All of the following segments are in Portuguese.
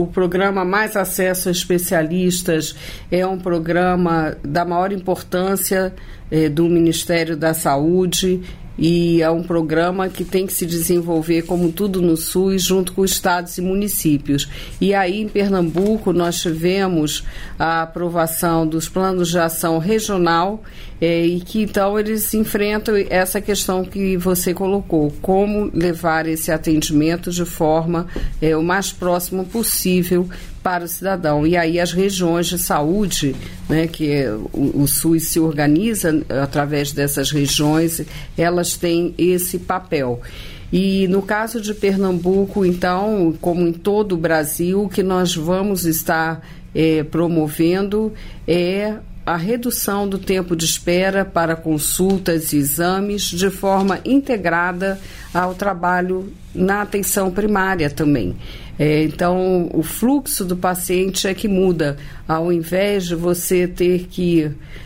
O programa Mais Acesso a Especialistas é um programa da maior importância do Ministério da Saúde e é um programa que tem que se desenvolver, como tudo no SUS, junto com estados e municípios. E aí, em Pernambuco, nós tivemos a aprovação dos planos de ação regional e que, então, eles enfrentam essa questão que você colocou, como levar esse atendimento de forma o mais próximo possível para o cidadão. E aí as regiões de saúde, né, que o SUS se organiza através dessas regiões, elas têm esse papel. E no caso de Pernambuco, então, como em todo o Brasil, o que nós vamos estar promovendo é a redução do tempo de espera para consultas e exames de forma integrada ao trabalho na atenção primária também. Então, o fluxo do paciente é que muda. Ao invés de você ter que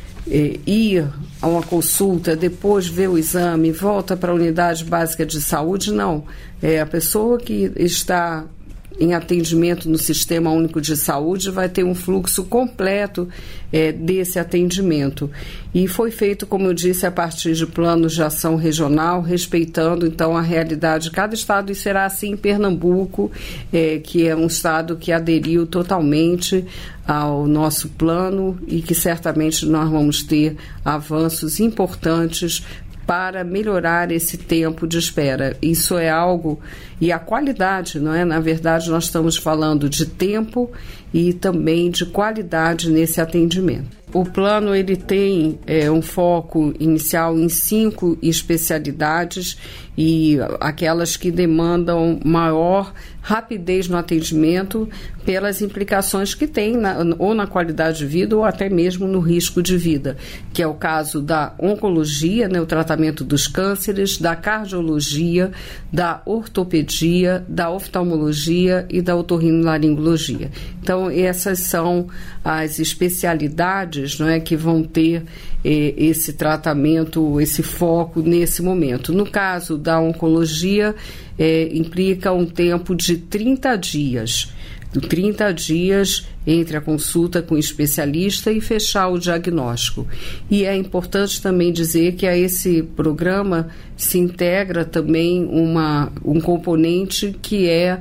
ir a uma consulta, depois ver o exame, volta para a unidade básica de saúde, não. A pessoa que está em atendimento no Sistema Único de Saúde vai ter um fluxo completo desse atendimento. E foi feito, como eu disse, a partir de planos de ação regional, respeitando, então, a realidade de cada estado, e será assim em Pernambuco, que é um estado que aderiu totalmente ao nosso plano e que certamente nós vamos ter avanços importantes para melhorar esse tempo de espera. Isso é algo, e a qualidade, não é? Na verdade, nós estamos falando de tempo e também de qualidade nesse atendimento. O plano ele tem um foco inicial em 5 especialidades e aquelas que demandam maior rapidez no atendimento pelas implicações que tem ou na qualidade de vida ou até mesmo no risco de vida, que é o caso da oncologia, né, o tratamento dos cânceres, da cardiologia, da ortopedia, da oftalmologia e da otorrinolaringologia. Então, essas são as especialidades, não é, que vão ter esse tratamento, esse foco nesse momento. No caso da oncologia, implica um tempo de 30 dias. 30 dias entre a consulta com o especialista e fechar o diagnóstico. E é importante também dizer que a esse programa se integra também um componente que é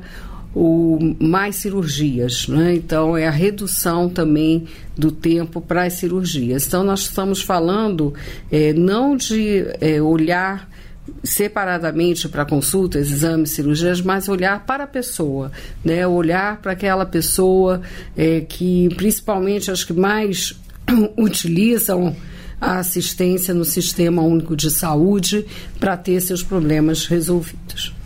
o mais cirurgias, né? Então é a redução também do tempo para as cirurgias. Então nós estamos falando não de olhar separadamente para consultas, exames, cirurgias, mas olhar para a pessoa, né? Olhar para aquela pessoa que principalmente as que mais utilizam a assistência no Sistema Único de Saúde para ter seus problemas resolvidos.